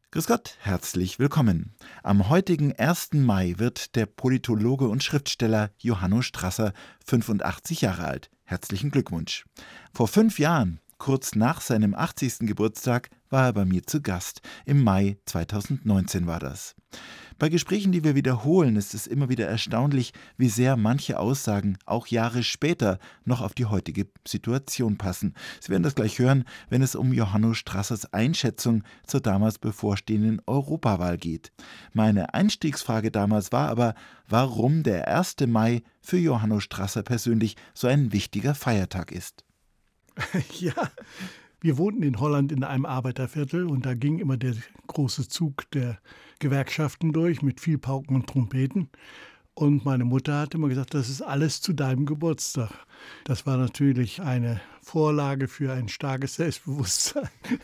Grüß Gott, herzlich willkommen. Am heutigen 1. Mai wird der Politologe und Schriftsteller Johanno Strasser 85 Jahre alt. Herzlichen Glückwunsch. Vor 5 Jahren, kurz nach seinem 80. Geburtstag, war er bei mir zu Gast. Im Mai 2019 war das. Bei Gesprächen, die wir wiederholen, ist es immer wieder erstaunlich, wie sehr manche Aussagen auch Jahre später noch auf die heutige Situation passen. Sie werden das gleich hören, wenn es um Johanno Strassers Einschätzung zur damals bevorstehenden Europawahl geht. Meine Einstiegsfrage damals war aber, warum der 1. Mai für Johanno Strasser persönlich so ein wichtiger Feiertag ist. Ja, wir wohnten in Holland in einem Arbeiterviertel und da ging immer der große Zug der Gewerkschaften durch mit viel Pauken und Trompeten. Und meine Mutter hat immer gesagt, das ist alles zu deinem Geburtstag. Das war natürlich eine Vorlage für ein starkes Selbstbewusstsein.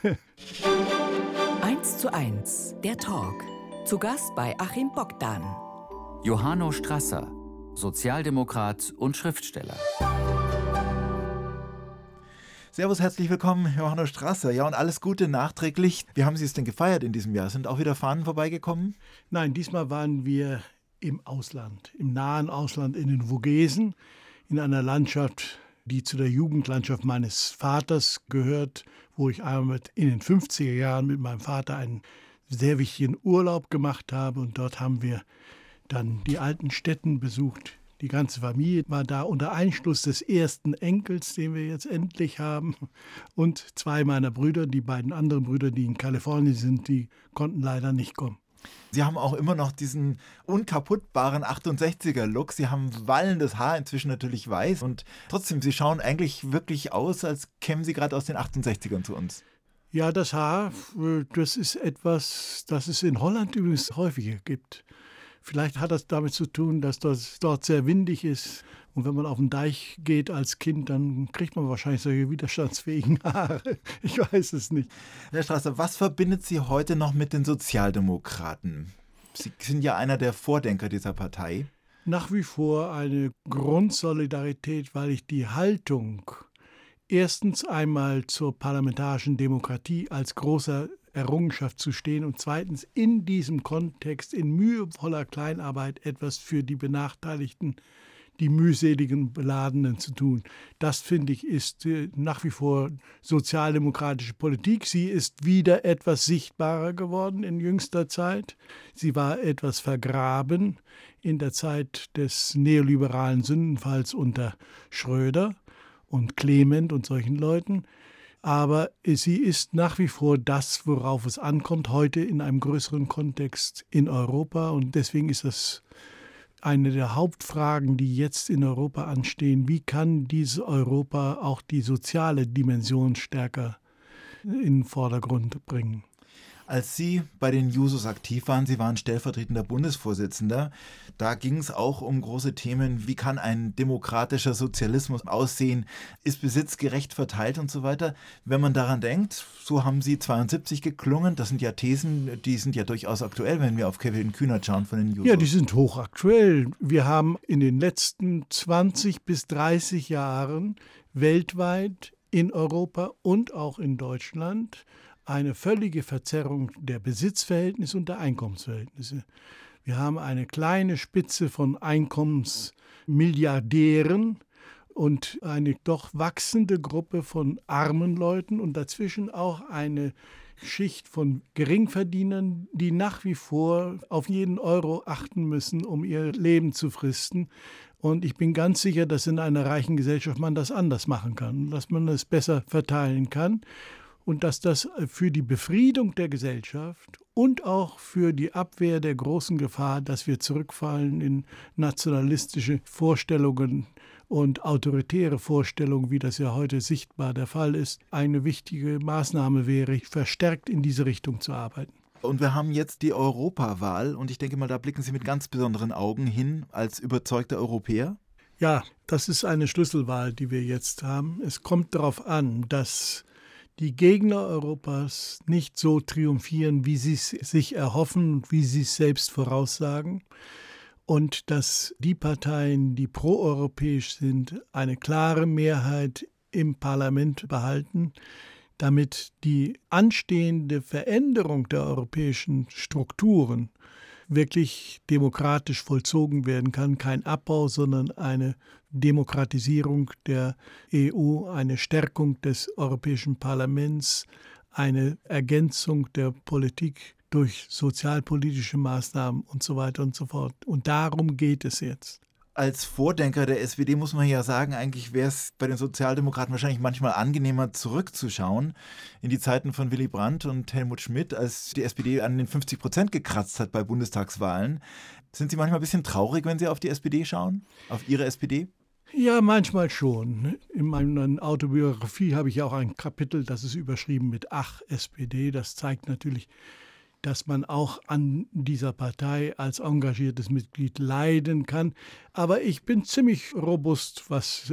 1:1, der Talk. Zu Gast bei Achim Bogdan. Johanno Strasser, Sozialdemokrat und Schriftsteller. Servus, herzlich willkommen, Johanno Strasser. Ja, und alles Gute nachträglich. Wie haben Sie es denn gefeiert in diesem Jahr? Sind auch wieder Fahnen vorbeigekommen? Nein, diesmal waren wir im Ausland, im nahen Ausland in den Vogesen, in einer Landschaft, die zu der Jugendlandschaft meines Vaters gehört, wo ich einmal in den 50er Jahren mit meinem Vater einen sehr wichtigen Urlaub gemacht habe. Und dort haben wir dann die alten Stätten besucht. Die ganze Familie war da unter Einschluss des ersten Enkels, den wir jetzt endlich haben. Und 2 meiner Brüder, die beiden anderen Brüder, die in Kalifornien sind, die konnten leider nicht kommen. Sie haben auch immer noch diesen unkaputtbaren 68er-Look. Sie haben wallendes Haar, inzwischen natürlich weiß. Und trotzdem, Sie schauen eigentlich wirklich aus, als kämen Sie gerade aus den 68ern zu uns. Ja, das Haar, das ist etwas, das es in Holland übrigens häufiger gibt. Vielleicht hat das damit zu tun, dass das dort sehr windig ist. Und wenn man auf den Deich geht als Kind, dann kriegt man wahrscheinlich solche widerstandsfähigen Haare. Ich weiß es nicht. Herr Strasser, was verbindet Sie heute noch mit den Sozialdemokraten? Sie sind ja einer der Vordenker dieser Partei. Nach wie vor eine Grundsolidarität, weil ich die Haltung erstens einmal zur parlamentarischen Demokratie als großer Errungenschaft zu stehen und zweitens in diesem Kontext in mühevoller Kleinarbeit etwas für die Benachteiligten, die mühseligen Beladenen zu tun. Das, finde ich, ist nach wie vor sozialdemokratische Politik. Sie ist wieder etwas sichtbarer geworden in jüngster Zeit. Sie war etwas vergraben in der Zeit des neoliberalen Sündenfalls unter Schröder und Clement und solchen Leuten. Aber sie ist nach wie vor das, worauf es ankommt, heute in einem größeren Kontext in Europa. Und deswegen ist das eine der Hauptfragen, die jetzt in Europa anstehen. Wie kann dieses Europa auch die soziale Dimension stärker in den Vordergrund bringen? Als Sie bei den Jusos aktiv waren, Sie waren stellvertretender Bundesvorsitzender, da ging es auch um große Themen, wie kann ein demokratischer Sozialismus aussehen, ist Besitz gerecht verteilt und so weiter. Wenn man daran denkt, so haben Sie 72 geklungen, das sind ja Thesen, die sind ja durchaus aktuell, wenn wir auf Kevin Kühnert schauen von den Jusos. Ja, die sind hochaktuell. Wir haben in den letzten 20 bis 30 Jahren weltweit in Europa und auch in Deutschland eine völlige Verzerrung der Besitzverhältnisse und der Einkommensverhältnisse. Wir haben eine kleine Spitze von Einkommensmilliardären und eine doch wachsende Gruppe von armen Leuten und dazwischen auch eine Schicht von Geringverdienern, die nach wie vor auf jeden Euro achten müssen, um ihr Leben zu fristen. Und ich bin ganz sicher, dass in einer reichen Gesellschaft man das anders machen kann, dass man es besser verteilen kann. Und dass das für die Befriedung der Gesellschaft und auch für die Abwehr der großen Gefahr, dass wir zurückfallen in nationalistische Vorstellungen und autoritäre Vorstellungen, wie das ja heute sichtbar der Fall ist, eine wichtige Maßnahme wäre, verstärkt in diese Richtung zu arbeiten. Und wir haben jetzt die Europawahl und ich denke mal, da blicken Sie mit ganz besonderen Augen hin als überzeugter Europäer. Ja, das ist eine Schlüsselwahl, die wir jetzt haben. Es kommt darauf an, dass die Gegner Europas nicht so triumphieren, wie sie es sich erhoffen und wie sie es selbst voraussagen. Und dass die Parteien, die proeuropäisch sind, eine klare Mehrheit im Parlament behalten, damit die anstehende Veränderung der europäischen Strukturen wirklich demokratisch vollzogen werden kann. Kein Abbau, sondern eine Demokratisierung der EU, eine Stärkung des Europäischen Parlaments, eine Ergänzung der Politik durch sozialpolitische Maßnahmen und so weiter und so fort. Und darum geht es jetzt. Als Vordenker der SPD muss man ja sagen, eigentlich wäre es bei den Sozialdemokraten wahrscheinlich manchmal angenehmer, zurückzuschauen in die Zeiten von Willy Brandt und Helmut Schmidt, als die SPD an den 50% gekratzt hat bei Bundestagswahlen. Sind Sie manchmal ein bisschen traurig, wenn Sie auf die SPD schauen, auf Ihre SPD? Ja, manchmal schon. In meiner Autobiografie habe ich auch ein Kapitel, das ist überschrieben mit Ach, SPD. Das zeigt natürlich, dass man auch an dieser Partei als engagiertes Mitglied leiden kann. Aber ich bin ziemlich robust, was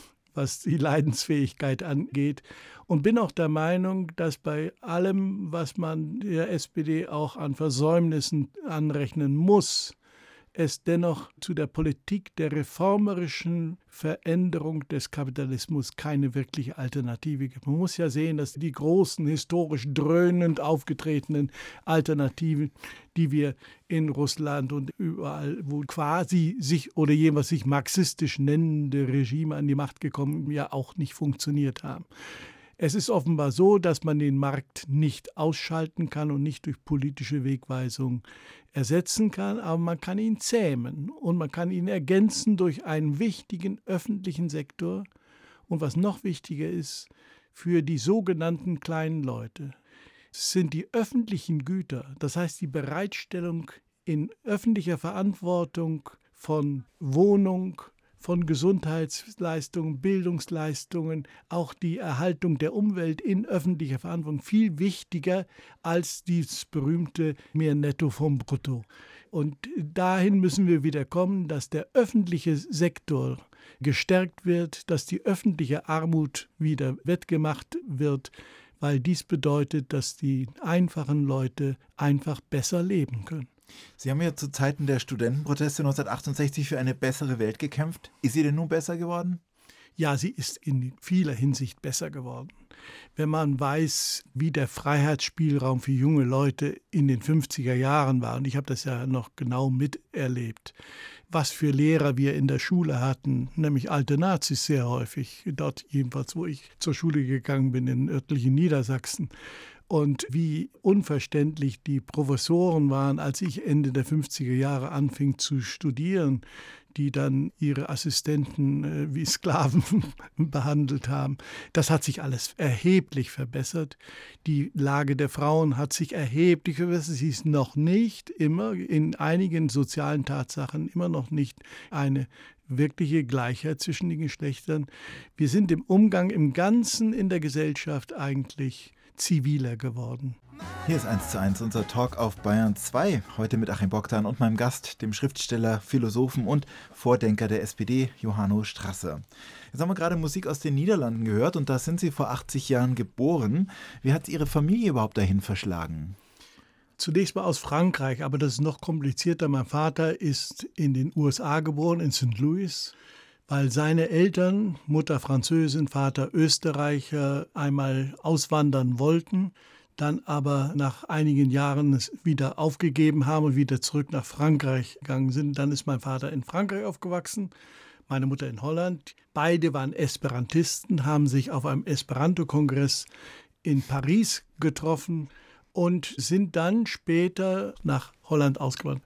die Leidensfähigkeit angeht und bin auch der Meinung, dass bei allem, was man der SPD auch an Versäumnissen anrechnen muss, es dennoch zu der Politik der reformerischen Veränderung des Kapitalismus keine wirkliche Alternative gibt. Man muss ja sehen, dass die großen, historisch dröhnend aufgetretenen Alternativen, die wir in Russland und überall, wo quasi sich oder jemals sich marxistisch nennende Regime an die Macht gekommen, ja auch nicht funktioniert haben. Es ist offenbar so, dass man den Markt nicht ausschalten kann und nicht durch politische Wegweisung ersetzen kann, aber man kann ihn zähmen und man kann ihn ergänzen durch einen wichtigen öffentlichen Sektor und was noch wichtiger ist, für die sogenannten kleinen Leute. Es sind die öffentlichen Güter, das heißt die Bereitstellung in öffentlicher Verantwortung von Wohnung, von Gesundheitsleistungen, Bildungsleistungen, auch die Erhaltung der Umwelt in öffentlicher Verantwortung viel wichtiger als dieses berühmte mehr Netto vom Brutto. Und dahin müssen wir wieder kommen, dass der öffentliche Sektor gestärkt wird, dass die öffentliche Armut wieder wettgemacht wird, weil dies bedeutet, dass die einfachen Leute einfach besser leben können. Sie haben ja zu Zeiten der Studentenproteste 1968 für eine bessere Welt gekämpft. Ist sie denn nun besser geworden? Ja, sie ist in vieler Hinsicht besser geworden. Wenn man weiß, wie der Freiheitsspielraum für junge Leute in den 50er Jahren war, und ich habe das ja noch genau miterlebt, was für Lehrer wir in der Schule hatten, nämlich alte Nazis sehr häufig, dort jedenfalls, wo ich zur Schule gegangen bin, in örtlichen Niedersachsen. Und wie unverständlich die Professoren waren, als ich Ende der 50er Jahre anfing zu studieren, die dann ihre Assistenten wie Sklaven behandelt haben. Das hat sich alles erheblich verbessert. Die Lage der Frauen hat sich erheblich verbessert. Sie ist noch nicht immer, in einigen sozialen Tatsachen immer noch nicht eine wirkliche Gleichheit zwischen den Geschlechtern. Wir sind im Umgang im Ganzen in der Gesellschaft eigentlich ziviler geworden. Hier ist 1:1, unser Talk auf Bayern 2. Heute mit Achim Bogdan und meinem Gast, dem Schriftsteller, Philosophen und Vordenker der SPD, Johanno Strasser. Jetzt haben wir gerade Musik aus den Niederlanden gehört und da sind Sie vor 80 Jahren geboren. Wie hat Ihre Familie überhaupt dahin verschlagen? Zunächst mal aus Frankreich, aber das ist noch komplizierter. Mein Vater ist in den USA geboren, in St. Louis, weil seine Eltern, Mutter Französin, Vater Österreicher, einmal auswandern wollten, dann aber nach einigen Jahren es wieder aufgegeben haben und wieder zurück nach Frankreich gegangen sind. Dann ist mein Vater in Frankreich aufgewachsen, meine Mutter in Holland. Beide waren Esperantisten, haben sich auf einem Esperanto-Kongress in Paris getroffen und sind dann später nach Holland ausgewandert.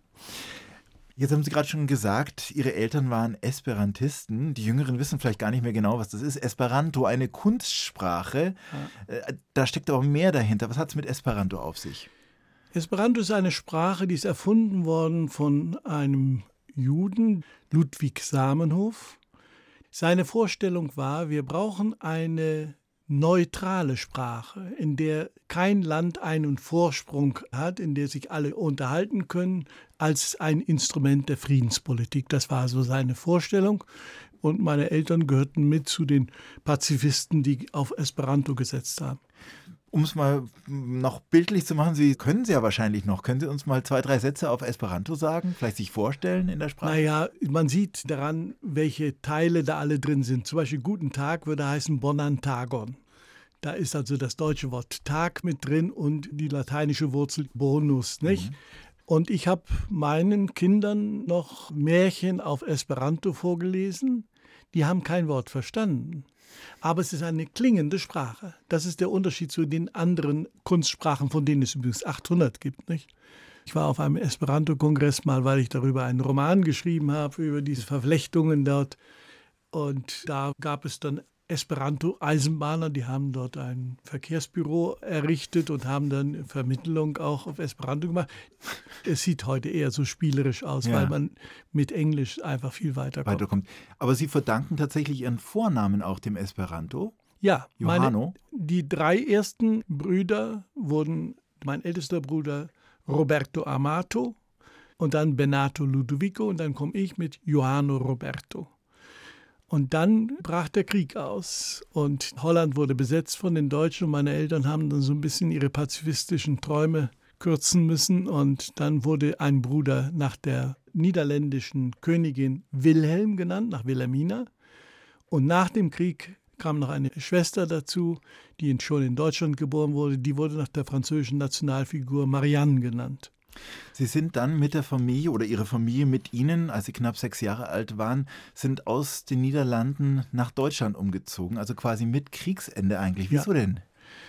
Jetzt haben Sie gerade schon gesagt, Ihre Eltern waren Esperantisten. Die Jüngeren wissen vielleicht gar nicht mehr genau, was das ist. Esperanto, eine Kunstsprache. Ja. Da steckt aber mehr dahinter. Was hat es mit Esperanto auf sich? Esperanto ist eine Sprache, die ist erfunden worden von einem Juden, Ludwig Zamenhof. Seine Vorstellung war, wir brauchen eine neutrale Sprache, in der kein Land einen Vorsprung hat, in der sich alle unterhalten können, als ein Instrument der Friedenspolitik. Das war so seine Vorstellung. Und meine Eltern gehörten mit zu den Pazifisten, die auf Esperanto gesetzt haben. Um es mal noch bildlich zu machen, können Sie ja wahrscheinlich noch. Können Sie uns mal 2, 3 Sätze auf Esperanto sagen? Vielleicht sich vorstellen in der Sprache? Naja, man sieht daran, welche Teile da alle drin sind. Zum Beispiel Guten Tag würde heißen Bonan Tagon. Da ist also das deutsche Wort Tag mit drin und die lateinische Wurzel Bonus, nicht? Und ich habe meinen Kindern noch Märchen auf Esperanto vorgelesen. Die haben kein Wort verstanden. Aber es ist eine klingende Sprache. Das ist der Unterschied zu den anderen Kunstsprachen, von denen es übrigens 800 gibt, nicht? Ich war auf einem Esperanto-Kongress mal, weil ich darüber einen Roman geschrieben habe, über diese Verflechtungen dort. Und da gab es dann Esperanto-Eisenbahner, die haben dort ein Verkehrsbüro errichtet und haben dann Vermittlung auch auf Esperanto gemacht. Es sieht heute eher so spielerisch aus, weil man mit Englisch einfach viel weiterkommt. Aber Sie verdanken tatsächlich Ihren Vornamen auch dem Esperanto? Ja, Johano? Die 3 ersten Brüder wurden, mein ältester Bruder Roberto Amato und dann Benato Ludovico und dann komme ich mit Johano Roberto. Und dann brach der Krieg aus und Holland wurde besetzt von den Deutschen und meine Eltern haben dann so ein bisschen ihre pazifistischen Träume kürzen müssen und dann wurde ein Bruder nach der niederländischen Königin Wilhelm genannt, nach Wilhelmina. Und nach dem Krieg kam noch eine Schwester dazu, die schon in Deutschland geboren wurde, die wurde nach der französischen Nationalfigur Marianne genannt. Sie sind dann mit der Familie oder Ihre Familie mit Ihnen, als Sie knapp 6 Jahre alt waren, sind aus den Niederlanden nach Deutschland umgezogen, also quasi mit Kriegsende eigentlich. Wieso denn?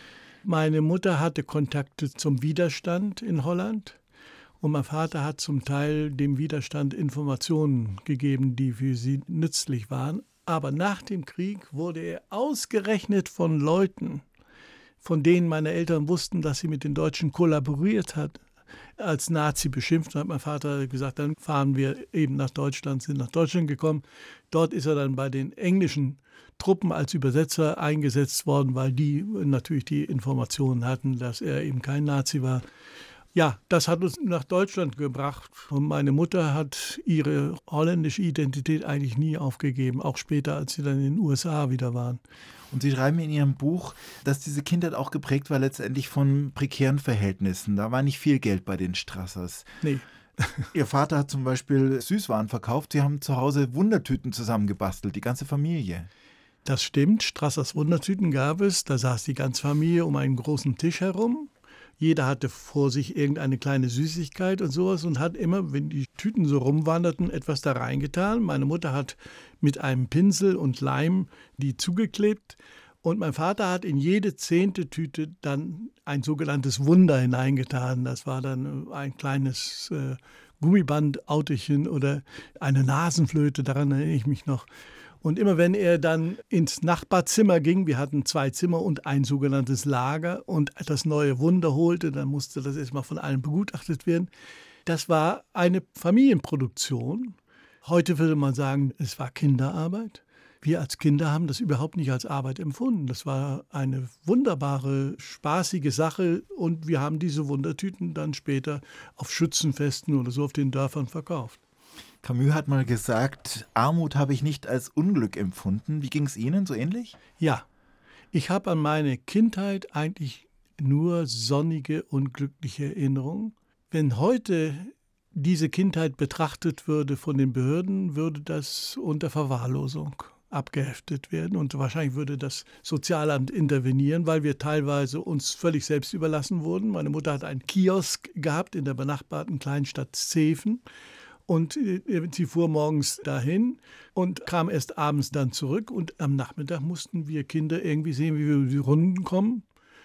Meine Mutter hatte Kontakte zum Widerstand in Holland und mein Vater hat zum Teil dem Widerstand Informationen gegeben, die für sie nützlich waren. Aber nach dem Krieg wurde er ausgerechnet von Leuten, von denen meine Eltern wussten, dass sie mit den Deutschen kollaboriert hat, als Nazi beschimpft. Da hat mein Vater gesagt, dann fahren wir eben nach Deutschland, sind nach Deutschland gekommen. Dort ist er dann bei den englischen Truppen als Übersetzer eingesetzt worden, weil die natürlich die Informationen hatten, dass er eben kein Nazi war. Ja, das hat uns nach Deutschland gebracht und meine Mutter hat ihre holländische Identität eigentlich nie aufgegeben, auch später, als sie dann in den USA wieder waren. Und Sie schreiben in Ihrem Buch, dass diese Kindheit auch geprägt war letztendlich von prekären Verhältnissen. Da war nicht viel Geld bei den Strassers. Nee. Ihr Vater hat zum Beispiel Süßwaren verkauft. Sie haben zu Hause Wundertüten zusammengebastelt, die ganze Familie. Das stimmt, Strassers Wundertüten gab es. Da saß die ganze Familie um einen großen Tisch herum. Jeder hatte vor sich irgendeine kleine Süßigkeit und sowas und hat immer, wenn die Tüten so rumwanderten, etwas da reingetan. Meine Mutter hat mit einem Pinsel und Leim die zugeklebt und mein Vater hat in jede 10. Tüte dann ein sogenanntes Wunder hineingetan. Das war dann ein kleines Gummibandautochen oder eine Nasenflöte, daran erinnere ich mich noch. Und immer wenn er dann ins Nachbarzimmer ging, wir hatten 2 Zimmer und ein sogenanntes Lager und das neue Wunder holte, dann musste das erstmal von allen begutachtet werden. Das war eine Familienproduktion. Heute würde man sagen, es war Kinderarbeit. Wir als Kinder haben das überhaupt nicht als Arbeit empfunden. Das war eine wunderbare, spaßige Sache und wir haben diese Wundertüten dann später auf Schützenfesten oder so auf den Dörfern verkauft. Camus hat mal gesagt, Armut habe ich nicht als Unglück empfunden. Wie ging es Ihnen, so ähnlich? Ja, ich habe an meine Kindheit eigentlich nur sonnige und glückliche Erinnerungen. Wenn heute diese Kindheit betrachtet würde von den Behörden, würde das unter Verwahrlosung abgeheftet werden und wahrscheinlich würde das Sozialamt intervenieren, weil wir teilweise uns völlig selbst überlassen wurden. Meine Mutter hat einen Kiosk gehabt in der benachbarten Kleinstadt Zeven. Und sie fuhr morgens dahin und kam erst abends dann zurück. Und am Nachmittag mussten wir Kinder irgendwie sehen, wie wir über die Runden kommen.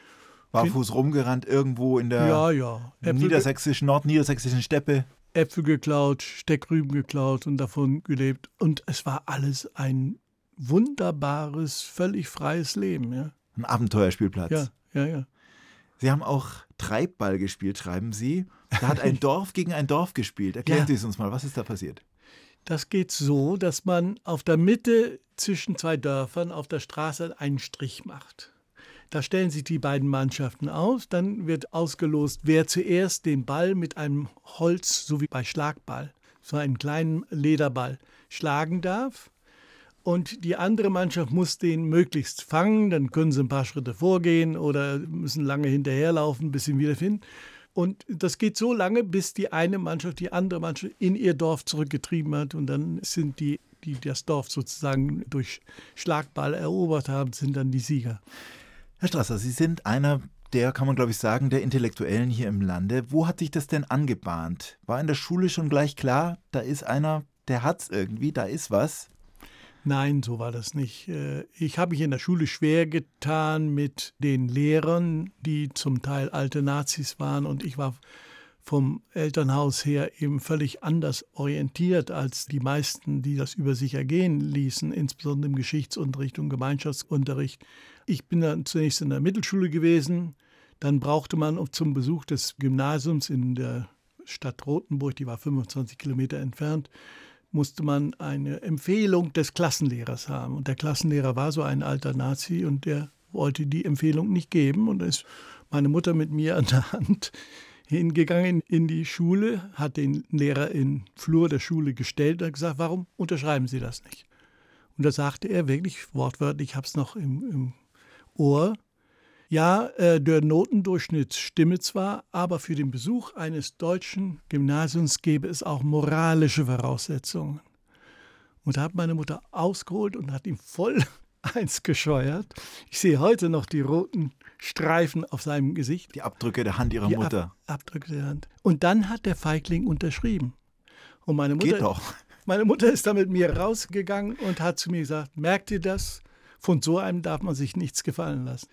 Barfuß rumgerannt irgendwo in der nordniedersächsischen Steppe. Äpfel geklaut, Steckrüben geklaut und davon gelebt. Und es war alles ein wunderbares, völlig freies Leben. Ja. Ein Abenteuerspielplatz. Ja. Sie haben auch Treibball gespielt, schreiben Sie. Da hat ein Dorf gegen ein Dorf gespielt. Erklären Sie es uns mal, was ist da passiert? Das geht so, dass man auf der Mitte zwischen 2 Dörfern auf der Straße einen Strich macht. Da stellen sich die beiden Mannschaften auf, dann wird ausgelost, wer zuerst den Ball mit einem Holz, so wie bei Schlagball, so einen kleinen Lederball, schlagen darf. Und die andere Mannschaft muss den möglichst fangen, dann können sie ein paar Schritte vorgehen oder müssen lange hinterherlaufen, bis sie ihn wiederfinden. Und das geht so lange, bis die eine Mannschaft die andere Mannschaft in ihr Dorf zurückgetrieben hat. Und dann sind die das Dorf sozusagen durch Schlagball erobert haben, sind dann die Sieger. Herr Strasser, Sie sind einer der, kann man glaube ich sagen, der Intellektuellen hier im Lande. Wo hat sich das denn angebahnt? War in der Schule schon gleich klar, da ist einer, der hat's irgendwie, da ist was? Nein, so war das nicht. Ich habe mich in der Schule schwer getan mit den Lehrern, die zum Teil alte Nazis waren, und ich war vom Elternhaus her eben völlig anders orientiert als die meisten, die das über sich ergehen ließen, insbesondere im Geschichtsunterricht und Gemeinschaftsunterricht. Ich bin dann zunächst in der Mittelschule gewesen, dann brauchte man zum Besuch des Gymnasiums in der Stadt Rothenburg, die war 25 Kilometer entfernt, musste man eine Empfehlung des Klassenlehrers haben. Und der Klassenlehrer war so ein alter Nazi und der wollte die Empfehlung nicht geben. Und da ist meine Mutter mit mir an der Hand hingegangen in die Schule, hat den Lehrer in den Flur der Schule gestellt und hat gesagt, warum unterschreiben Sie das nicht? Und da sagte er wirklich wortwörtlich, ich habe es noch im Ohr, ja, der Notendurchschnitt stimme zwar, aber für den Besuch eines deutschen Gymnasiums gäbe es auch moralische Voraussetzungen. Und da hat meine Mutter ausgeholt und hat ihm voll eins gescheuert. Ich sehe heute noch die roten Streifen auf seinem Gesicht. Die Abdrücke der Hand Ihrer Mutter. Abdrücke der Hand. Und dann hat der Feigling unterschrieben. Und meine Mutter, Geht doch. Meine Mutter ist dann mit mir rausgegangen und hat zu mir gesagt, merkt ihr das? Von so einem darf man sich nichts gefallen lassen.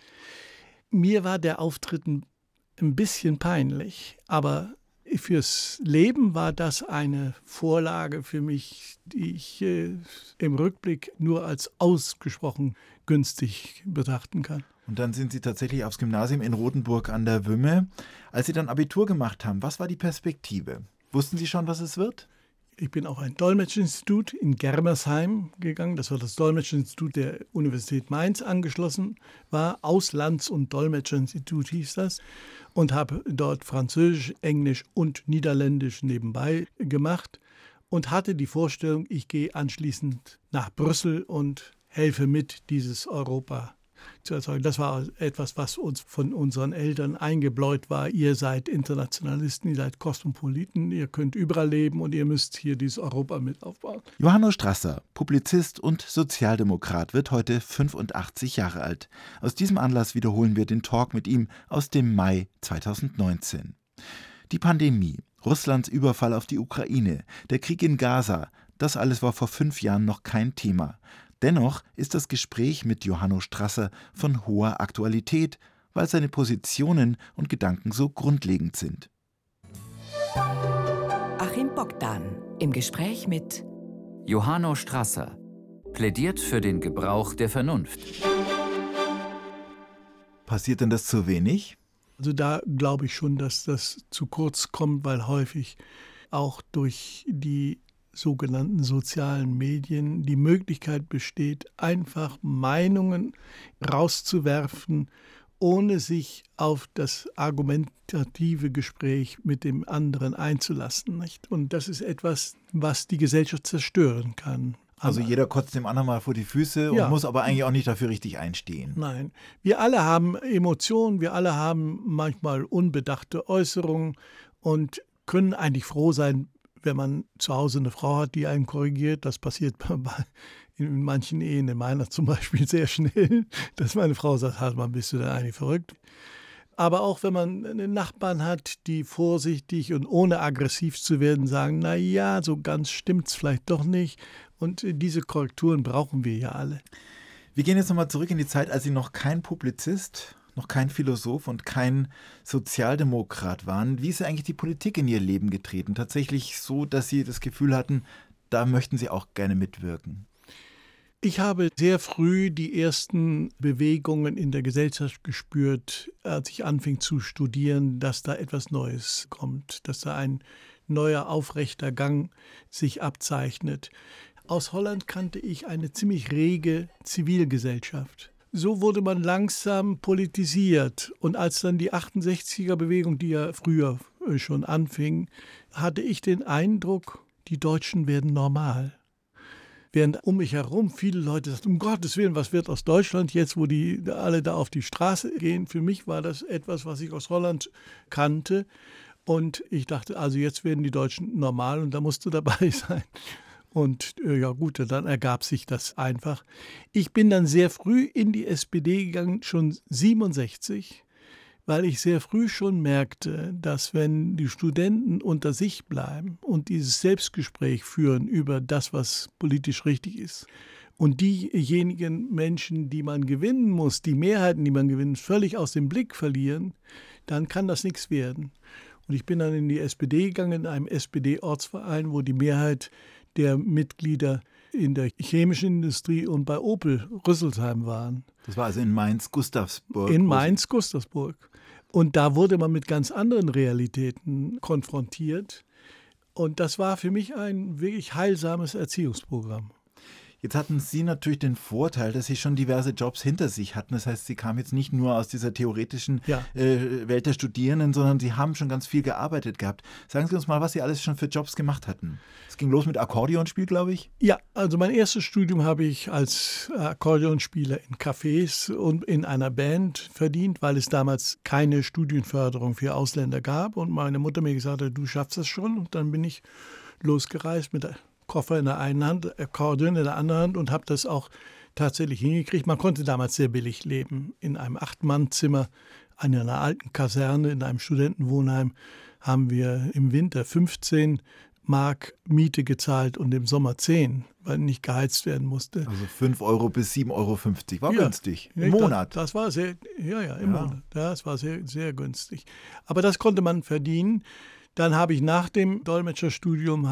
Mir war der Auftritt ein bisschen peinlich, aber fürs Leben war das eine Vorlage für mich, die ich im Rückblick nur als ausgesprochen günstig betrachten kann. Und dann sind Sie tatsächlich aufs Gymnasium in Rothenburg an der Wümme. Als Sie dann Abitur gemacht haben, was war die Perspektive? Wussten Sie schon, was es wird? Ich bin auf ein Dolmetscherinstitut in Germersheim gegangen. Das war das Dolmetscherinstitut der Universität Mainz angeschlossen war. Auslands- und Dolmetscherinstitut hieß das. Und habe dort Französisch, Englisch und Niederländisch nebenbei gemacht. Und hatte die Vorstellung, ich gehe anschließend nach Brüssel und helfe mit, dieses Europa zu erzeugen. Das war etwas, was uns von unseren Eltern eingebläut war. Ihr seid Internationalisten, ihr seid Kosmopoliten, ihr könnt überall leben und ihr müsst hier dieses Europa mit aufbauen. Johanno Strasser, Publizist und Sozialdemokrat, wird heute 85 Jahre alt. Aus diesem Anlass wiederholen wir den Talk mit ihm aus dem Mai 2019. Die Pandemie, Russlands Überfall auf die Ukraine, der Krieg in Gaza, das alles war vor 5 Jahren noch kein Thema. Dennoch ist das Gespräch mit Johanno Strasser von hoher Aktualität, weil seine Positionen und Gedanken so grundlegend sind. Achim Bogdan im Gespräch mit Johanno Strasser plädiert für den Gebrauch der Vernunft. Passiert denn das zu wenig? Also da glaube ich schon, dass das zu kurz kommt, weil häufig auch durch die sogenannten sozialen Medien die Möglichkeit besteht, einfach Meinungen rauszuwerfen, ohne sich auf das argumentative Gespräch mit dem anderen einzulassen. Nicht? Und das ist etwas, was die Gesellschaft zerstören kann. Also jeder kotzt dem anderen mal vor die Füße und muss aber eigentlich auch nicht dafür richtig einstehen. Nein, wir alle haben Emotionen, wir alle haben manchmal unbedachte Äußerungen und können eigentlich froh sein, wenn man zu Hause eine Frau hat, die einen korrigiert. Das passiert in manchen Ehen, in meiner zum Beispiel, sehr schnell, dass meine Frau sagt, halt mal, bist du denn eigentlich verrückt? Aber auch wenn man einen Nachbarn hat, die vorsichtig und ohne aggressiv zu werden sagen, na ja, so ganz stimmt's vielleicht doch nicht. Und diese Korrekturen brauchen wir ja alle. Wir gehen jetzt nochmal zurück in die Zeit, als Sie noch kein Publizist, noch kein Philosoph und kein Sozialdemokrat waren. Wie ist eigentlich die Politik in Ihr Leben getreten? Tatsächlich so, dass Sie das Gefühl hatten, da möchten Sie auch gerne mitwirken? Ich habe sehr früh die ersten Bewegungen in der Gesellschaft gespürt, als ich anfing zu studieren, dass da etwas Neues kommt, dass da ein neuer, aufrechter Gang sich abzeichnet. Aus Holland kannte ich eine ziemlich rege Zivilgesellschaft. So wurde man langsam politisiert. Und als dann die 68er-Bewegung, die ja früher schon anfing, hatte ich den Eindruck, die Deutschen werden normal. Während um mich herum viele Leute sagten, um Gottes Willen, was wird aus Deutschland jetzt, wo die alle da auf die Straße gehen? Für mich war das etwas, was ich aus Holland kannte. Und ich dachte, also jetzt werden die Deutschen normal und da musst du dabei sein. Und ja gut, dann ergab sich das einfach. Ich bin dann sehr früh in die SPD gegangen, schon 67, weil ich sehr früh schon merkte, dass wenn die Studenten unter sich bleiben und dieses Selbstgespräch führen über das, was politisch richtig ist, und diejenigen Menschen, die man gewinnen muss, die Mehrheiten, die man gewinnt, völlig aus dem Blick verlieren, dann kann das nichts werden. Und ich bin dann in die SPD gegangen, in einem SPD-Ortsverein, wo die Mehrheit der Mitglieder in der chemischen Industrie und bei Opel Rüsselsheim waren. Das war also in Mainz-Gustavsburg. In Mainz-Gustavsburg. Und da wurde man mit ganz anderen Realitäten konfrontiert. Und das war für mich ein wirklich heilsames Erziehungsprogramm. Jetzt hatten Sie natürlich den Vorteil, dass Sie schon diverse Jobs hinter sich hatten. Das heißt, Sie kamen jetzt nicht nur aus dieser theoretischen Welt der Studierenden, sondern Sie haben schon ganz viel gearbeitet gehabt. Sagen Sie uns mal, was Sie alles schon für Jobs gemacht hatten. Es ging los mit Akkordeonspiel, glaube ich. Ja, also mein erstes Studium habe ich als Akkordeonspieler in Cafés und in einer Band verdient, weil es damals keine Studienförderung für Ausländer gab. Und meine Mutter mir gesagt hat, du schaffst das schon. Und dann bin ich losgereist mit der Koffer in der einen Hand, Akkordeon in der anderen Hand und habe das auch tatsächlich hingekriegt. Man konnte damals sehr billig leben. In einem 8-Mann-Zimmer an einer alten Kaserne in einem Studentenwohnheim haben wir im Winter 15 Mark Miete gezahlt und im Sommer 10, weil nicht geheizt werden musste. Also 5 Euro bis 7,50 Euro. War günstig. Im Monat. Das war sehr, im Monat. Das war sehr, sehr günstig. Aber das konnte man verdienen. Dann habe ich nach dem Dolmetscherstudium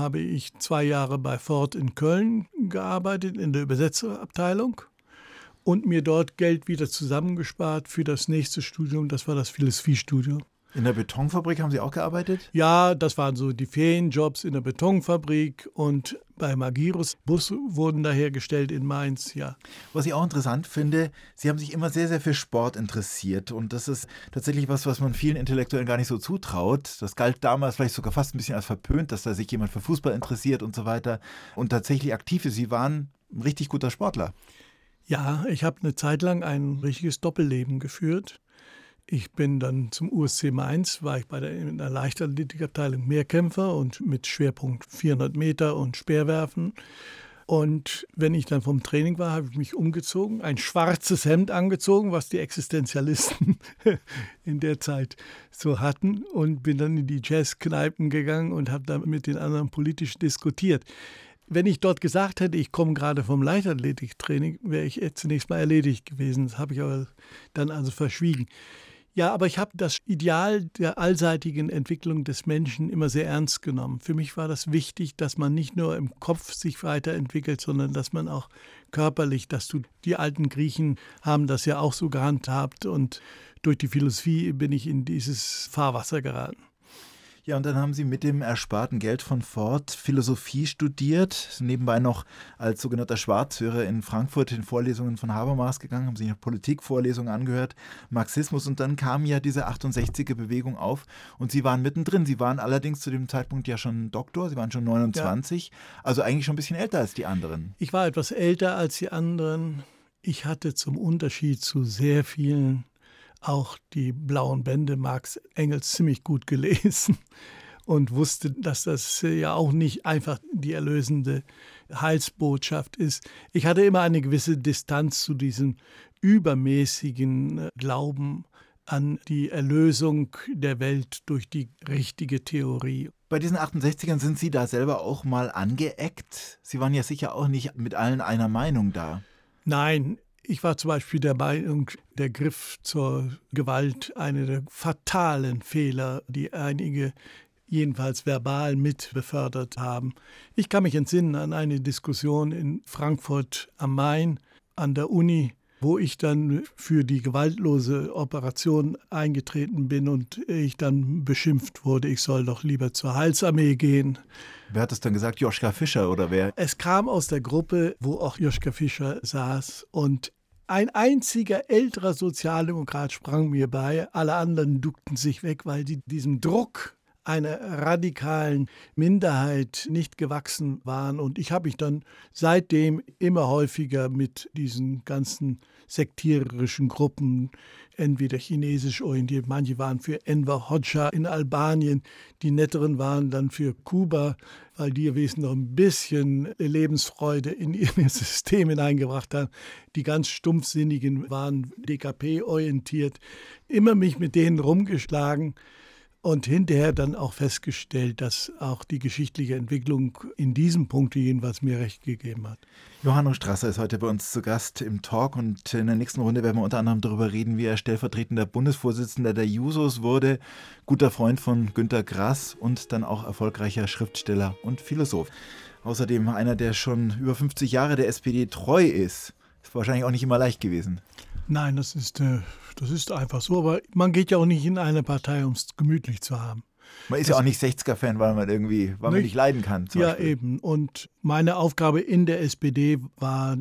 2 Jahre bei Ford in Köln gearbeitet, in der Übersetzerabteilung und mir dort Geld wieder zusammengespart für das nächste Studium. Das war das Philosophiestudium. In der Betonfabrik haben Sie auch gearbeitet? Ja, das waren so die Ferienjobs in der Betonfabrik und bei Magirus Busse wurden da hergestellt in Mainz, ja. Was ich auch interessant finde, Sie haben sich immer sehr, sehr für Sport interessiert und das ist tatsächlich was man vielen Intellektuellen gar nicht so zutraut. Das galt damals vielleicht sogar fast ein bisschen als verpönt, dass da sich jemand für Fußball interessiert und so weiter und tatsächlich aktiv ist. Sie waren ein richtig guter Sportler. Ja, ich habe eine Zeit lang ein richtiges Doppelleben geführt. Ich bin dann zum USC Mainz, war ich in der Leichtathletikabteilung Mehrkämpfer und mit Schwerpunkt 400 Meter und Speerwerfen. Und wenn ich dann vom Training war, habe ich mich umgezogen, ein schwarzes Hemd angezogen, was die Existenzialisten in der Zeit so hatten und bin dann in die Jazzkneipen gegangen und habe dann mit den anderen politisch diskutiert. Wenn ich dort gesagt hätte, ich komme gerade vom Leichtathletiktraining, wäre ich zunächst mal erledigt gewesen. Das habe ich aber dann also verschwiegen. Ja, aber ich habe das Ideal der allseitigen Entwicklung des Menschen immer sehr ernst genommen. Für mich war das wichtig, dass man nicht nur im Kopf sich weiterentwickelt, sondern dass man auch körperlich, die alten Griechen haben das ja auch so gehandhabt und durch die Philosophie bin ich in dieses Fahrwasser geraten. Ja, und dann haben Sie mit dem ersparten Geld von Ford Philosophie studiert, nebenbei noch als sogenannter Schwarzhörer in Frankfurt in Vorlesungen von Habermas gegangen, haben sich noch Politikvorlesungen angehört, Marxismus und dann kam ja diese 68er-Bewegung auf und Sie waren mittendrin. Sie waren allerdings zu dem Zeitpunkt ja schon Doktor, Sie waren schon 29, also eigentlich schon ein bisschen älter als die anderen. Ich war etwas älter als die anderen. Ich hatte zum Unterschied zu sehr vielen auch die blauen Bände Marx Engels ziemlich gut gelesen und wusste, dass das ja auch nicht einfach die erlösende Heilsbotschaft ist. Ich hatte immer eine gewisse Distanz zu diesem übermäßigen Glauben an die Erlösung der Welt durch die richtige Theorie. Bei diesen 68ern sind Sie da selber auch mal angeeckt? Sie waren ja sicher auch nicht mit allen einer Meinung da. Nein, ich war zum Beispiel der Meinung, der Griff zur Gewalt, einer der fatalen Fehler, die einige jedenfalls verbal mit befördert haben. Ich kann mich entsinnen an eine Diskussion in Frankfurt am Main an der Uni, wo ich dann für die gewaltlose Operation eingetreten bin und ich dann beschimpft wurde, ich soll doch lieber zur Heilsarmee gehen. Wer hat es dann gesagt? Joschka Fischer oder wer? Es kam aus der Gruppe, wo auch Joschka Fischer saß und ein einziger älterer Sozialdemokrat sprang mir bei. Alle anderen duckten sich weg, weil sie diesem Druck einer radikalen Minderheit nicht gewachsen waren. Und ich habe mich dann seitdem immer häufiger mit diesen ganzen sektiererischen Gruppen, entweder chinesisch orientiert, manche waren für Enver Hoxha in Albanien, die netteren waren dann für Kuba, weil die wesentlich noch ein bisschen Lebensfreude in ihr System hineingebracht haben. Die ganz stumpfsinnigen waren DKP-orientiert. Immer mich mit denen rumgeschlagen. Und hinterher dann auch festgestellt, dass auch die geschichtliche Entwicklung in diesem Punkt jedenfalls mir recht gegeben hat. Johanno Strasser ist heute bei uns zu Gast im Talk und in der nächsten Runde werden wir unter anderem darüber reden, wie er stellvertretender Bundesvorsitzender der Jusos wurde, guter Freund von Günter Grass und dann auch erfolgreicher Schriftsteller und Philosoph. Außerdem einer, der schon über 50 Jahre der SPD treu ist. Ist wahrscheinlich auch nicht immer leicht gewesen. Nein, das ist einfach so. Aber man geht ja auch nicht in eine Partei, um es gemütlich zu haben. Man ist ja auch nicht 60er-Fan, weil man nicht leiden kann. Ja, eben. Und meine Aufgabe in der SPD war,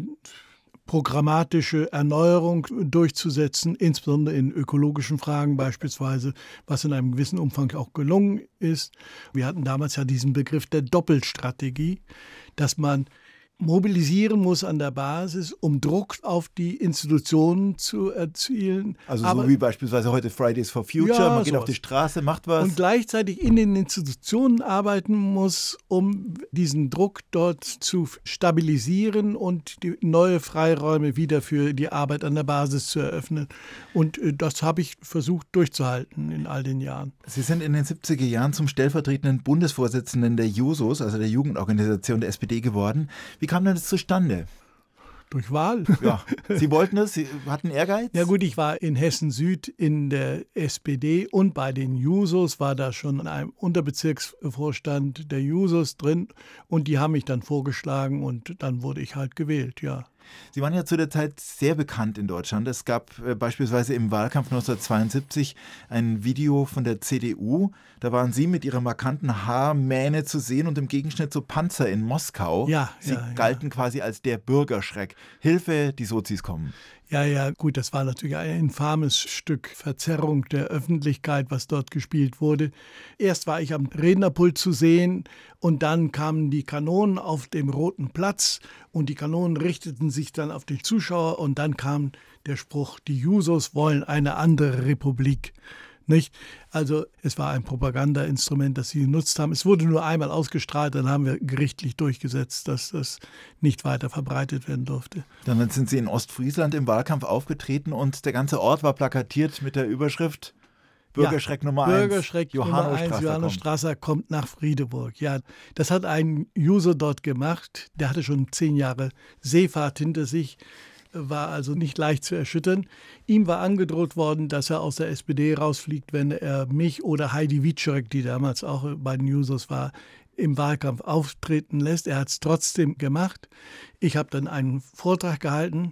programmatische Erneuerung durchzusetzen, insbesondere in ökologischen Fragen beispielsweise, was in einem gewissen Umfang auch gelungen ist. Wir hatten damals ja diesen Begriff der Doppelstrategie, dass man mobilisieren muss an der Basis, um Druck auf die Institutionen zu erzielen. Also so wie beispielsweise heute Fridays for Future, ja, man geht auf die Straße, macht was. Und gleichzeitig in den Institutionen arbeiten muss, um diesen Druck dort zu stabilisieren und die neue Freiräume wieder für die Arbeit an der Basis zu eröffnen. Und das habe ich versucht durchzuhalten in all den Jahren. Sie sind in den 70er Jahren zum stellvertretenden Bundesvorsitzenden der Jusos, also der Jugendorganisation der SPD, geworden. Wie kam denn das zustande? Durch Wahl. Ja, Sie wollten es? Sie hatten Ehrgeiz? Ja gut, ich war in Hessen-Süd in der SPD und bei den Jusos, war da schon in einem Unterbezirksvorstand der Jusos drin und die haben mich dann vorgeschlagen und dann wurde ich halt gewählt, ja. Sie waren ja zu der Zeit sehr bekannt in Deutschland. Es gab beispielsweise im Wahlkampf 1972 ein Video von der CDU. Da waren Sie mit Ihrer markanten Haarmähne zu sehen und im Gegenschnitt so Panzer in Moskau. Ja, Sie galten quasi als der Bürgerschreck. Hilfe, die Sozis kommen. Ja, gut, das war natürlich ein infames Stück Verzerrung der Öffentlichkeit, was dort gespielt wurde. Erst war ich am Rednerpult zu sehen und dann kamen die Kanonen auf dem Roten Platz und die Kanonen richteten sich dann auf die Zuschauer und dann kam der Spruch, die Jusos wollen eine andere Republik. Nicht? Also es war ein Propagandainstrument, das sie genutzt haben. Es wurde nur einmal ausgestrahlt, dann haben wir gerichtlich durchgesetzt, dass das nicht weiter verbreitet werden durfte. Dann sind Sie in Ostfriesland im Wahlkampf aufgetreten und der ganze Ort war plakatiert mit der Überschrift Bürgerschreck Nummer 1. Bürgerschreck Nummer 1, Johanno Strasser kommt nach Friedeburg. Ja, das hat ein Juso dort gemacht. Der hatte schon 10 Jahre Seefahrt hinter sich. War also nicht leicht zu erschüttern. Ihm war angedroht worden, dass er aus der SPD rausfliegt, wenn er mich oder Heidi Wieczorek, die damals auch bei den Jusos war, im Wahlkampf auftreten lässt. Er hat es trotzdem gemacht. Ich habe dann einen Vortrag gehalten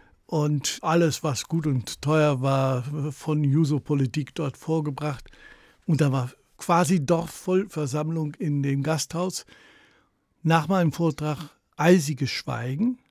und alles, was gut und teuer war, von Juso-Politik dort vorgebracht. Und da war quasi Dorfvollversammlung in dem Gasthaus. Nach meinem Vortrag eisiges Schweigen.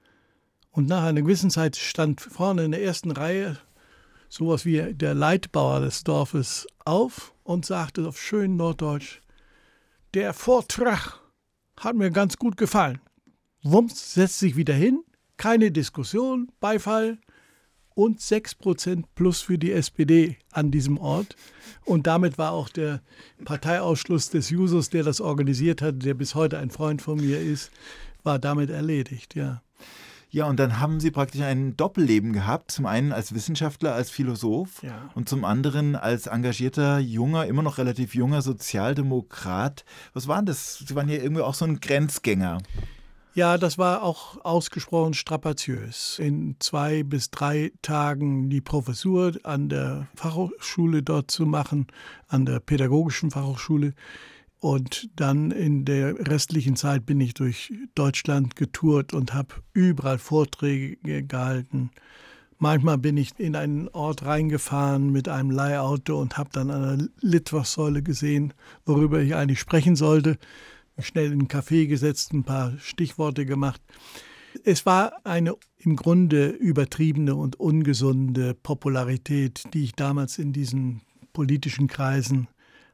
Und nach einer gewissen Zeit stand vorne in der ersten Reihe sowas wie der Leitbauer des Dorfes auf und sagte auf schön Norddeutsch, der Vortrag hat mir ganz gut gefallen. Wumms, setzt sich wieder hin, keine Diskussion, Beifall und 6% plus für die SPD an diesem Ort. Und damit war auch der Parteiausschluss des Jusos, der das organisiert hat, der bis heute ein Freund von mir ist, war damit erledigt, ja. Ja, und dann haben Sie praktisch ein Doppelleben gehabt. Zum einen als Wissenschaftler, als Philosoph und zum anderen als engagierter, junger, immer noch relativ junger Sozialdemokrat. Was war das? Sie waren ja irgendwie auch so ein Grenzgänger. Ja, das war auch ausgesprochen strapaziös. In 2 bis 3 Tagen die Professur an der Fachhochschule dort zu machen, an der pädagogischen Fachhochschule. Und dann in der restlichen Zeit bin ich durch Deutschland getourt und habe überall Vorträge gehalten. Manchmal bin ich in einen Ort reingefahren mit einem Leihauto und habe dann eine Litfaßsäule gesehen, worüber ich eigentlich sprechen sollte. Schnell in einen Café gesetzt, ein paar Stichworte gemacht. Es war eine im Grunde übertriebene und ungesunde Popularität, die ich damals in diesen politischen Kreisen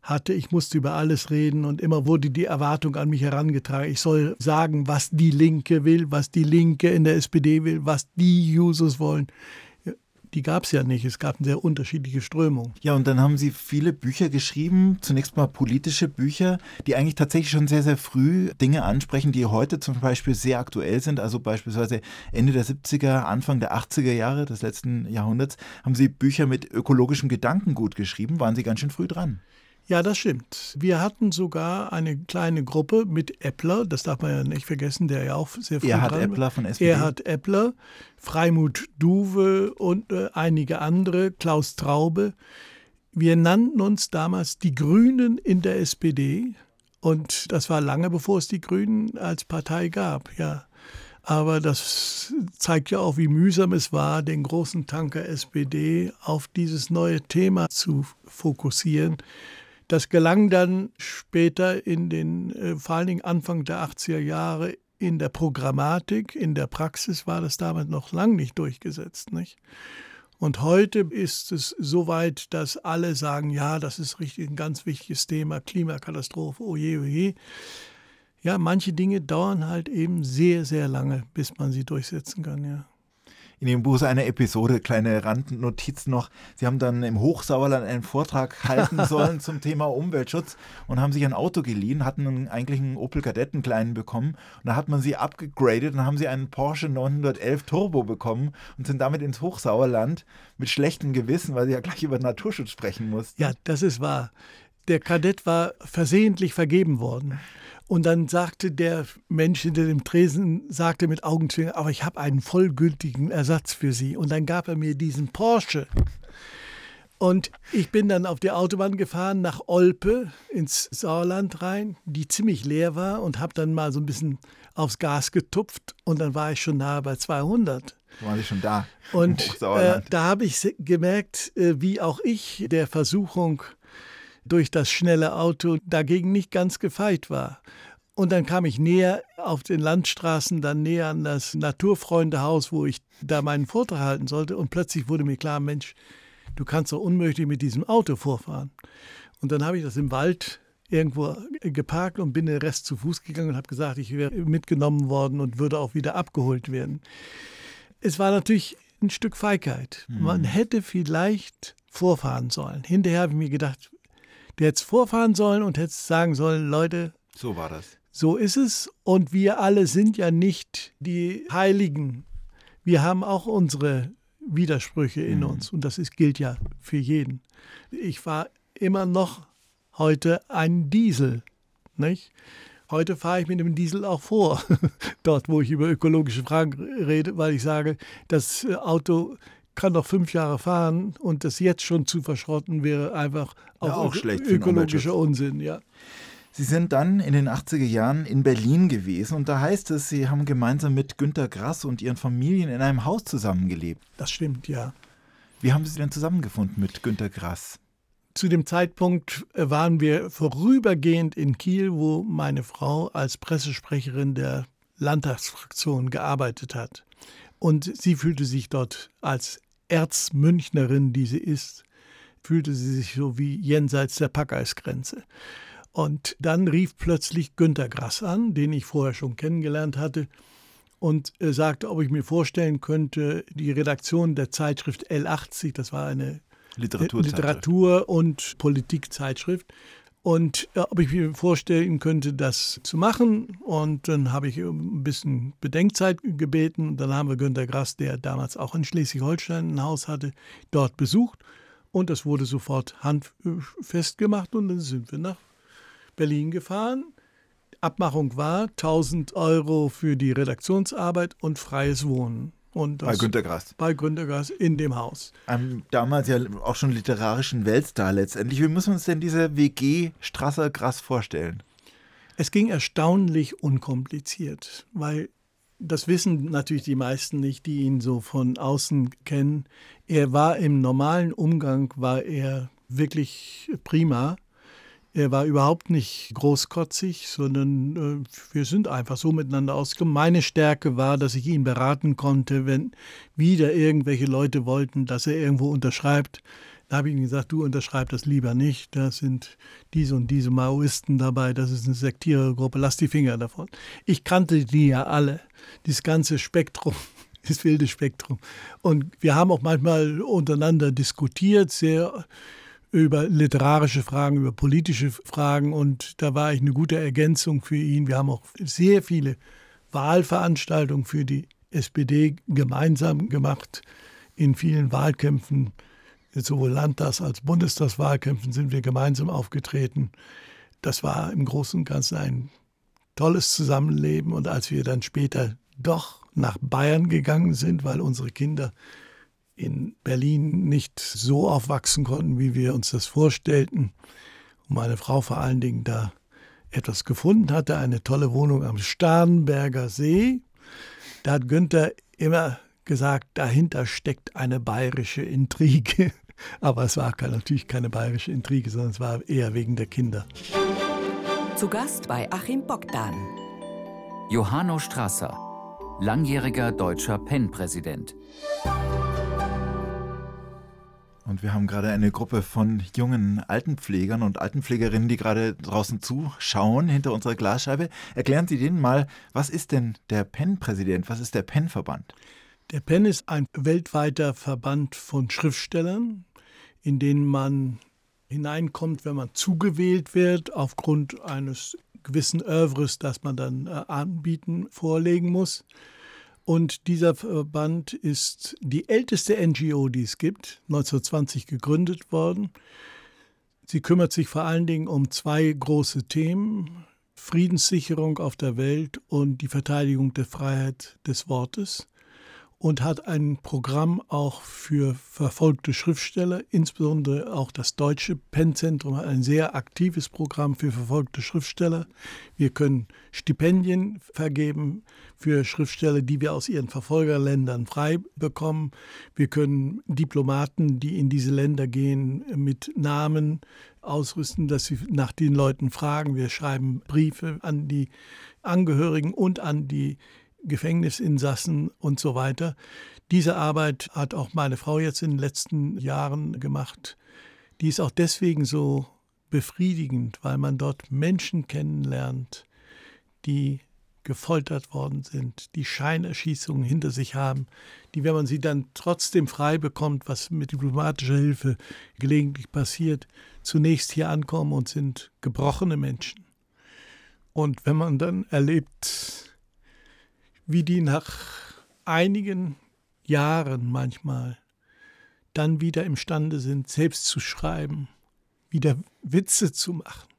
hatte. Ich musste über alles reden und immer wurde die Erwartung an mich herangetragen. Ich soll sagen, was die Linke will, was die Linke in der SPD will, was die Jusos wollen. Die gab es ja nicht. Es gab eine sehr unterschiedliche Strömung. Ja, und dann haben Sie viele Bücher geschrieben, zunächst mal politische Bücher, die eigentlich tatsächlich schon sehr, sehr früh Dinge ansprechen, die heute zum Beispiel sehr aktuell sind. Also beispielsweise Ende der 70er, Anfang der 80er Jahre des letzten Jahrhunderts haben Sie Bücher mit ökologischem Gedankengut geschrieben. Waren Sie ganz schön früh dran? Ja, das stimmt. Wir hatten sogar eine kleine Gruppe mit Eppler, das darf man ja nicht vergessen, der ja auch sehr früh dran war. Erhard Eppler von SPD. Erhard Eppler, Freimut Duwe und einige andere, Klaus Traube. Wir nannten uns damals die Grünen in der SPD und das war lange bevor es die Grünen als Partei gab, ja. Aber das zeigt ja auch, wie mühsam es war, den großen Tanker SPD auf dieses neue Thema zu fokussieren. Das gelang dann später vor allen Dingen Anfang der 80er Jahre in der Programmatik. In der Praxis war das damals noch lang nicht durchgesetzt, nicht? Und heute ist es so weit, dass alle sagen, ja, das ist richtig ein ganz wichtiges Thema, Klimakatastrophe, oje, oje. Ja, manche Dinge dauern halt eben sehr, sehr lange, bis man sie durchsetzen kann, ja. In Ihrem Buch ist eine Episode, kleine Randnotiz noch. Sie haben dann im Hochsauerland einen Vortrag halten sollen zum Thema Umweltschutz und haben sich ein Auto geliehen, hatten eigentlich einen Opel Kadett, einen kleinen bekommen. Und da hat man sie abgegradet und haben sie einen Porsche 911 Turbo bekommen und sind damit ins Hochsauerland mit schlechtem Gewissen, weil sie ja gleich über Naturschutz sprechen mussten. Ja, das ist wahr. Der Kadett war versehentlich vergeben worden. Und dann sagte der Mensch hinter dem Tresen, sagte mit Augenzwinkern, aber ich habe einen vollgültigen Ersatz für Sie. Und dann gab er mir diesen Porsche. Und ich bin dann auf die Autobahn gefahren nach Olpe ins Sauerland rein, die ziemlich leer war und habe dann mal so ein bisschen aufs Gas getupft und dann war ich schon nahe bei 200. Waren Sie schon da? Und da habe ich gemerkt, wie auch ich der Versuchung durch das schnelle Auto dagegen nicht ganz gefeit war. Und dann kam ich näher auf den Landstraßen, dann näher an das Naturfreundehaus, wo ich da meinen Vortrag halten sollte. Und plötzlich wurde mir klar, Mensch, du kannst doch unmöglich mit diesem Auto vorfahren. Und dann habe ich das im Wald irgendwo geparkt und bin den Rest zu Fuß gegangen und habe gesagt, ich wäre mitgenommen worden und würde auch wieder abgeholt werden. Es war natürlich ein Stück Feigheit. Man hätte vielleicht vorfahren sollen. Hinterher habe ich mir gedacht, du hättest vorfahren sollen und hättest sagen sollen, Leute, so war das. So ist es und wir alle sind ja nicht die Heiligen. Wir haben auch unsere Widersprüche in uns und das gilt ja für jeden. Ich fahre immer noch heute einen Diesel, nicht? Heute fahre ich mit dem Diesel auch vor, dort wo ich über ökologische Fragen rede, weil ich sage, das Auto kann noch 5 Jahre fahren und das jetzt schon zu verschrotten wäre einfach auch schlecht ökologischer Unsinn. Ja. Sie sind dann in den 80er Jahren in Berlin gewesen und da heißt es, Sie haben gemeinsam mit Günter Grass und Ihren Familien in einem Haus zusammengelebt. Das stimmt, ja. Wie haben Sie denn zusammengefunden mit Günter Grass? Zu dem Zeitpunkt waren wir vorübergehend in Kiel, wo meine Frau als Pressesprecherin der Landtagsfraktion gearbeitet hat. Und sie fühlte sich dort als Erzmünchnerin, die sie ist, fühlte sie sich so wie jenseits der Packeisgrenze. Und dann rief plötzlich Günter Grass an, den ich vorher schon kennengelernt hatte, und sagte, ob ich mir vorstellen könnte, die Redaktion der Zeitschrift L80, das war eine Literatur- und Politikzeitschrift, und ob ich mir vorstellen könnte, das zu machen. Und dann habe ich ein bisschen Bedenkzeit gebeten. Und dann haben wir Günter Grass, der damals auch in Schleswig-Holstein ein Haus hatte, dort besucht. Und das wurde sofort handfest gemacht. Und dann sind wir nach Berlin gefahren. Abmachung war 1.000 € für die Redaktionsarbeit und freies Wohnen. Und bei Günter Grass. Bei Günter Grass in dem Haus. Damals ja auch schon literarischen Weltstar letztendlich. Wie müssen wir uns denn diese WG Strasser-Grass vorstellen? Es ging erstaunlich unkompliziert, weil das wissen natürlich die meisten nicht, die ihn so von außen kennen. Er war im normalen Umgang, war er wirklich prima. Er war überhaupt nicht großkotzig, sondern wir sind einfach so miteinander ausgekommen. Meine Stärke war, dass ich ihn beraten konnte, wenn wieder irgendwelche Leute wollten, dass er irgendwo unterschreibt. Da habe ich ihm gesagt, du unterschreib das lieber nicht, da sind diese und diese Maoisten dabei, das ist eine Sektierergruppe, lass die Finger davon. Ich kannte die ja alle, dieses ganze Spektrum, das wilde Spektrum. Und wir haben auch manchmal untereinander diskutiert, sehr über literarische Fragen, über politische Fragen, und da war ich eine gute Ergänzung für ihn. Wir haben auch sehr viele Wahlveranstaltungen für die SPD gemeinsam gemacht. In vielen Wahlkämpfen, sowohl Landtags- als Bundestagswahlkämpfen, sind wir gemeinsam aufgetreten. Das war im Großen und Ganzen ein tolles Zusammenleben. Und als wir dann später doch nach Bayern gegangen sind, weil unsere Kinder in Berlin nicht so aufwachsen konnten, wie wir uns das vorstellten, und meine Frau vor allen Dingen da etwas gefunden hatte, eine tolle Wohnung am Starnberger See, da hat Günther immer gesagt, dahinter steckt eine bayerische Intrige. Aber es war natürlich keine bayerische Intrige, sondern es war eher wegen der Kinder. Zu Gast bei Achim Bogdan. Johanno Strasser, langjähriger deutscher PEN-Präsident. Und wir haben gerade eine Gruppe von jungen Altenpflegern und Altenpflegerinnen, die gerade draußen zuschauen, hinter unserer Glasscheibe. Erklären Sie denen mal, was ist denn der PEN-Präsident? Was ist der PEN-Verband? Der PEN ist ein weltweiter Verband von Schriftstellern, in den man hineinkommt, wenn man zugewählt wird, aufgrund eines gewissen Œuvres, das man dann vorlegen muss. Und dieser Verband ist die älteste NGO, die es gibt, 1920 gegründet worden. Sie kümmert sich vor allen Dingen um zwei große Themen: Friedenssicherung auf der Welt und die Verteidigung der Freiheit des Wortes. Und hat ein Programm auch für verfolgte Schriftsteller, insbesondere auch das deutsche PEN-Zentrum hat ein sehr aktives Programm für verfolgte Schriftsteller. Wir können Stipendien vergeben für Schriftsteller, die wir aus ihren Verfolgerländern frei bekommen. Wir können Diplomaten, die in diese Länder gehen, mit Namen ausrüsten, dass sie nach den Leuten fragen. Wir schreiben Briefe an die Angehörigen und an die Gefängnisinsassen und so weiter. Diese Arbeit hat auch meine Frau jetzt in den letzten Jahren gemacht. Die ist auch deswegen so befriedigend, weil man dort Menschen kennenlernt, die gefoltert worden sind, die Scheinerschießungen hinter sich haben, die, wenn man sie dann trotzdem frei bekommt, was mit diplomatischer Hilfe gelegentlich passiert, zunächst hier ankommen und sind gebrochene Menschen. Und wenn man dann erlebt, wie die nach einigen Jahren manchmal dann wieder imstande sind, selbst zu schreiben, wieder Witze zu machen.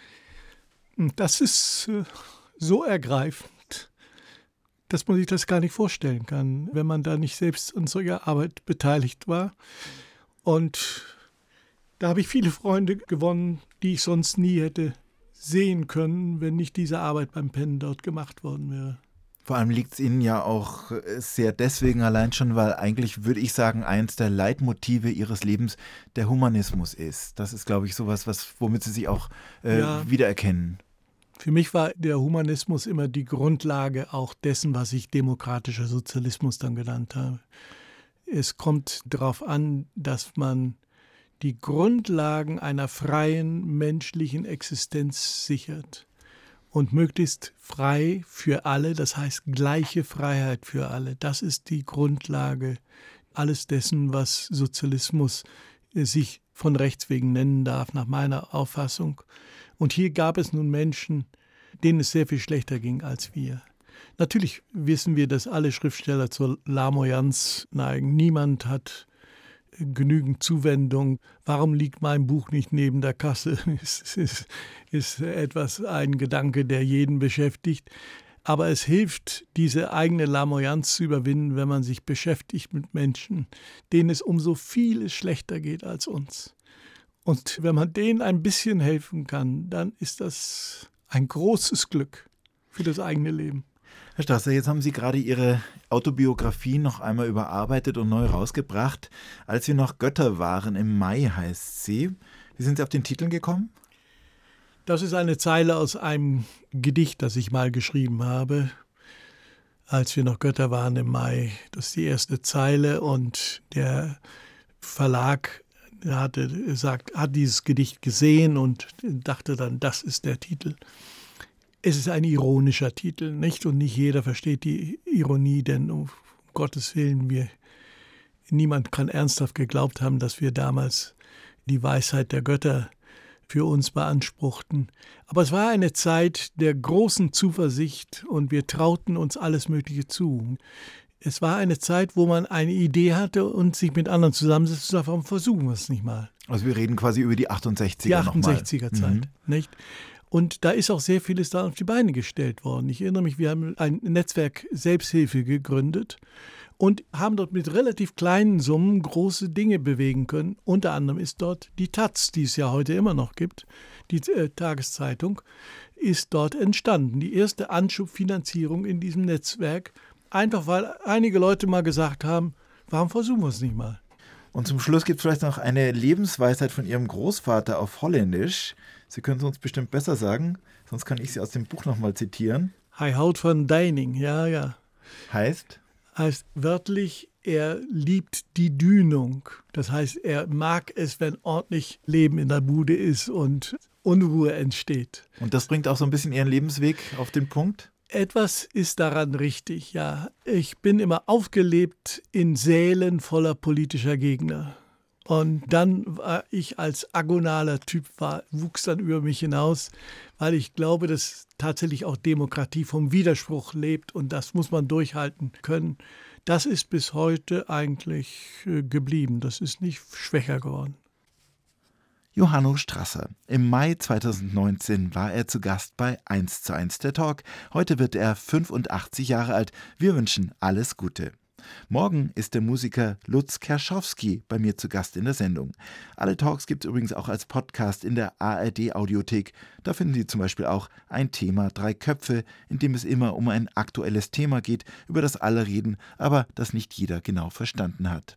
Und das ist so ergreifend, dass man sich das gar nicht vorstellen kann, wenn man da nicht selbst an solcher Arbeit beteiligt war. Und da habe ich viele Freunde gewonnen, die ich sonst nie hätte sehen können, wenn nicht diese Arbeit beim PEN dort gemacht worden wäre. Vor allem liegt es Ihnen ja auch sehr deswegen allein schon, weil eigentlich, würde ich sagen, eins der Leitmotive Ihres Lebens der Humanismus ist. Das ist, glaube ich, sowas, womit Sie sich auch wiedererkennen. Für mich war der Humanismus immer die Grundlage auch dessen, was ich demokratischer Sozialismus dann genannt habe. Es kommt darauf an, dass man die Grundlagen einer freien menschlichen Existenz sichert. Und möglichst frei für alle, das heißt gleiche Freiheit für alle. Das ist die Grundlage alles dessen, was Sozialismus sich von Rechts wegen nennen darf, nach meiner Auffassung. Und hier gab es nun Menschen, denen es sehr viel schlechter ging als wir. Natürlich wissen wir, dass alle Schriftsteller zur Larmoyanz neigen. Niemand hat genügend Zuwendung. Warum liegt mein Buch nicht neben der Kasse? ist ein Gedanke, der jeden beschäftigt. Aber es hilft, diese eigene Larmoyanz zu überwinden, wenn man sich beschäftigt mit Menschen, denen es um so vieles schlechter geht als uns. Und wenn man denen ein bisschen helfen kann, dann ist das ein großes Glück für das eigene Leben. Herr Strasser, jetzt haben Sie gerade Ihre Autobiografie noch einmal überarbeitet und neu rausgebracht. Als wir noch Götter waren, im Mai heißt sie. Wie sind Sie auf den Titel gekommen? Das ist eine Zeile aus einem Gedicht, das ich mal geschrieben habe. Als wir noch Götter waren im Mai. Das ist die erste Zeile und der Verlag, Er hat dieses Gedicht gesehen und dachte dann, das ist der Titel. Es ist ein ironischer Titel, nicht? Und nicht jeder versteht die Ironie, denn um Gottes Willen, niemand kann ernsthaft geglaubt haben, dass wir damals die Weisheit der Götter für uns beanspruchten. Aber es war eine Zeit der großen Zuversicht und wir trauten uns alles Mögliche zu. Es war eine Zeit, wo man eine Idee hatte und sich mit anderen zusammensetzt und sagt, warum versuchen wir es nicht mal? Also wir reden quasi über die 68er Die 68er-Zeit, nicht? Und da ist auch sehr vieles da auf die Beine gestellt worden. Ich erinnere mich, wir haben ein Netzwerk Selbsthilfe gegründet und haben dort mit relativ kleinen Summen große Dinge bewegen können. Unter anderem ist dort die taz, die es ja heute immer noch gibt, die Tageszeitung, ist dort entstanden. Die erste Anschubfinanzierung in diesem Netzwerk, einfach weil einige Leute mal gesagt haben, warum versuchen wir es nicht mal? Und zum Schluss gibt es vielleicht noch eine Lebensweisheit von Ihrem Großvater auf Holländisch. Sie können es uns bestimmt besser sagen, sonst kann ich sie aus dem Buch nochmal zitieren. Hij houdt van Deining, ja. Heißt wörtlich, er liebt die Dünung. Das heißt, er mag es, wenn ordentlich Leben in der Bude ist und Unruhe entsteht. Und das bringt auch so ein bisschen Ihren Lebensweg auf den Punkt? Etwas ist daran richtig, ja. Ich bin immer aufgelebt in Sälen voller politischer Gegner. Und dann war ich als agonaler Typ, wuchs dann über mich hinaus, weil ich glaube, dass tatsächlich auch Demokratie vom Widerspruch lebt und das muss man durchhalten können. Das ist bis heute eigentlich geblieben. Das ist nicht schwächer geworden. Johanno Strasser. Im Mai 2019 war er zu Gast bei 1:1 der Talk. Heute wird er 85 Jahre alt. Wir wünschen alles Gute. Morgen ist der Musiker Lutz Kerschowski bei mir zu Gast in der Sendung. Alle Talks gibt es übrigens auch als Podcast in der ARD-Audiothek. Da finden Sie zum Beispiel auch ein Thema 3 Köpfe, in dem es immer um ein aktuelles Thema geht, über das alle reden, aber das nicht jeder genau verstanden hat.